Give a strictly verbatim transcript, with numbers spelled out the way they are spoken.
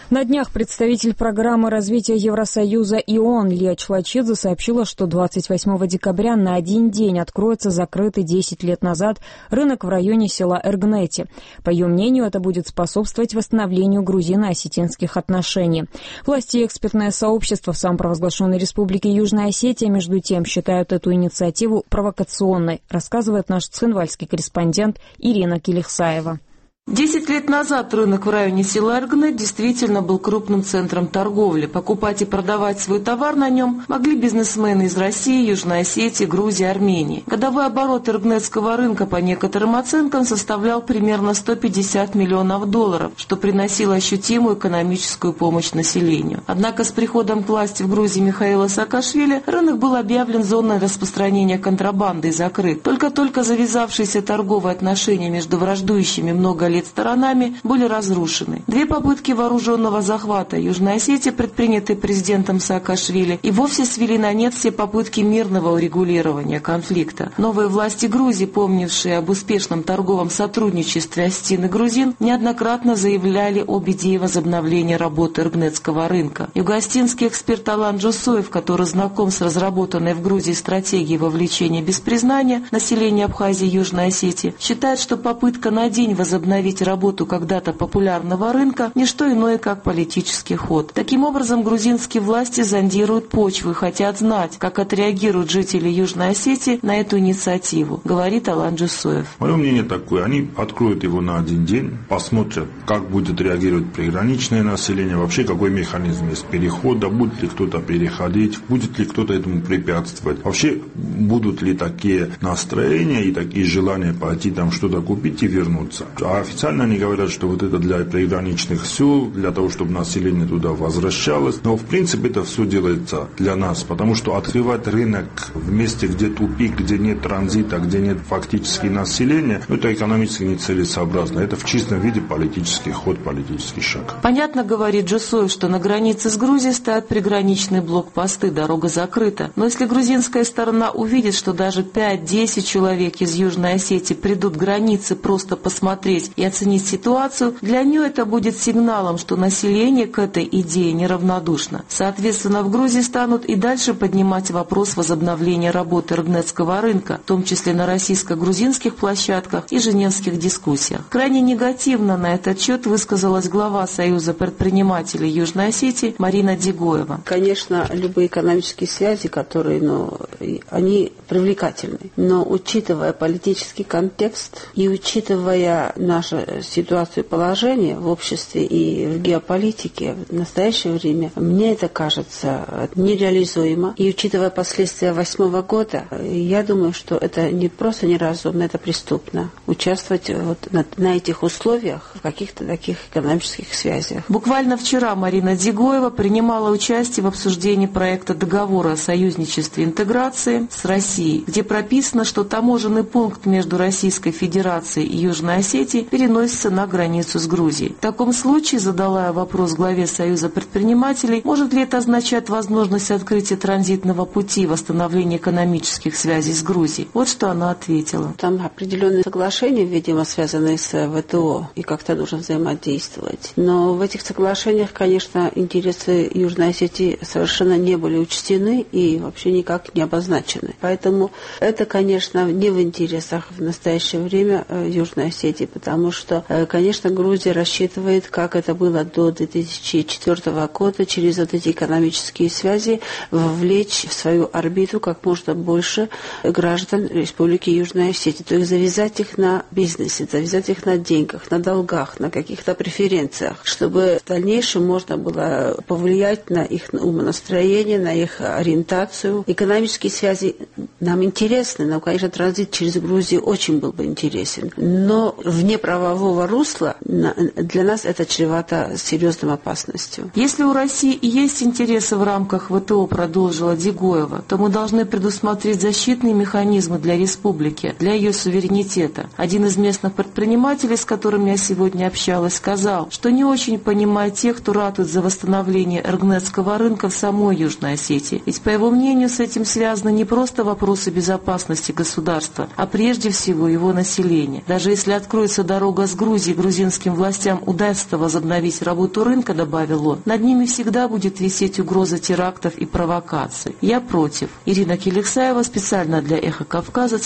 На днях представитель программы развития Евросоюза и ООН Лия Члачидзе сообщила, что двадцать восьмого декабря на один день откроется закрытый десять лет назад рынок в районе села Эргнети. По ее мнению, это будет способствовать восстановлению грузино-осетинских отношений. Власти и экспертное сообщество в самопровозглашенной республике Южная Осетия, между тем, считают эту инициативу провокационной, рассказывает наш цхинвальский корреспондент Ирина Килихсаева. Десять лет назад рынок в районе села Эргнет действительно был крупным центром торговли. Покупать и продавать свой товар на нем могли бизнесмены из России, Южной Осетии, Грузии, Армении. Годовой оборот эргнетского рынка по некоторым оценкам составлял примерно сто пятьдесят миллионов долларов, что приносило ощутимую экономическую помощь населению. Однако с приходом к власти в Грузии Михаила Саакашвили рынок был объявлен зоной распространения контрабанды и закрыт. Только-только завязавшиеся торговые отношения между враждующими много лет сторонами были разрушены. Две попытки вооруженного захвата Южной Осетии, предпринятые президентом Саакашвили, и вовсе свели на нет все попытки мирного урегулирования конфликта. Новые власти Грузии, помнившие об успешном торговом сотрудничестве осетин и грузин, неоднократно заявляли об идее возобновления работы эргнетского рынка. Югоостинский эксперт Алан Джусоев, который знаком с разработанной в Грузии стратегией вовлечения без признания населения Абхазии и Южной Осетии, считает, что попытка на день возобновить работу когда-то популярного рынка – не что иное, как политический ход. Таким образом, грузинские власти зондируют почву и хотят знать, как отреагируют жители Южной Осетии на эту инициативу, говорит Алан Джусоев. Мое мнение такое: они откроют его на один день, посмотрят, как будет реагировать приграничное население, вообще какой механизм есть перехода, будет ли кто-то переходить, будет ли кто-то этому препятствовать, вообще будут ли такие настроения и такие желания пойти там что-то купить и вернуться. А официально они говорят, что вот это для приграничных сел, для того, чтобы население туда возвращалось. Но в принципе это все делается для нас, потому что открывать рынок в месте, где тупик, где нет транзита, где нет фактически населения, это экономически нецелесообразно. Это в чистом виде политический ход, политический шаг. Понятно, говорит Джусоев, что на границе с Грузией стоят приграничные блокпосты, дорога закрыта. Но если грузинская сторона увидит, что даже пять-десять человек из Южной Осетии придут к границе просто посмотреть и оценить ситуацию, для нее это будет сигналом, что население к этой идее неравнодушно. Соответственно, в Грузии станут и дальше поднимать вопрос возобновления работы эргнетского рынка, в том числе на российско-грузинских площадках и женевских дискуссиях. Крайне негативно на этот счет высказалась глава Союза предпринимателей Южной Осетии Марина Дигоева. Конечно, любые экономические связи, которые, ну, они привлекательны, но учитывая политический контекст и учитывая нашу ситуацию и положение в обществе и в геополитике в настоящее время, мне это кажется нереализуемо. И учитывая последствия восьмого года, я думаю, что это не просто неразумно, это преступно участвовать вот на, на этих условиях в каких-то таких экономических связях. Буквально вчера Марина Дигоева принимала участие в обсуждении проекта договора о союзничестве и интеграции с Россией, где прописано, что таможенный пункт между Российской Федерацией и Южной Осетией переносится на границу с Грузией. В таком случае, задала я вопрос главе Союза предпринимателей, может ли это означать возможность открытия транзитного пути и восстановления экономических связей с Грузией? Вот что она ответила. Там определенные соглашения, видимо, связанные с ВТО, и как-то нужно взаимодействовать. Но в этих соглашениях, конечно, интересы Южной Осетии совершенно не были учтены и вообще никак не обозначены. Поэтому это, конечно, не в интересах в настоящее время Южной Осетии, потому что, конечно, Грузия рассчитывает, как это было до две тысячи четвёртого года, через вот эти экономические связи вовлечь в свою орбиту как можно больше граждан Республики Южной Осетии. То есть завязать их на бизнесе, завязать их на деньгах, на долгах, на каких-то преференциях, чтобы в дальнейшем можно было повлиять на их умонастроение, на их ориентацию. Экономические связи нам интересны, но, конечно, транзит через Грузию очень был бы интересен. Но вне правового русла для нас это чревато серьезной опасностью. Если у России и есть интересы в рамках ВТО, продолжила Дигоева, то мы должны предусмотреть защитные механизмы для республики, для ее суверенитета. Один из местных предпринимателей, с которым я сегодня общалась, сказал, что не очень понимает тех, кто ратует за восстановление эргнетского рынка в самой Южной Осетии. Ведь, по его мнению, с этим связаны не просто вопросы безопасности государства, а прежде всего его населения. Даже если откроется дорога диалога с Грузией грузинским властям удастся возобновить работу рынка, добавил он, над ними всегда будет висеть угроза терактов и провокаций. Я против. Ирина Келексаева специально для «Эхо Кавказа»,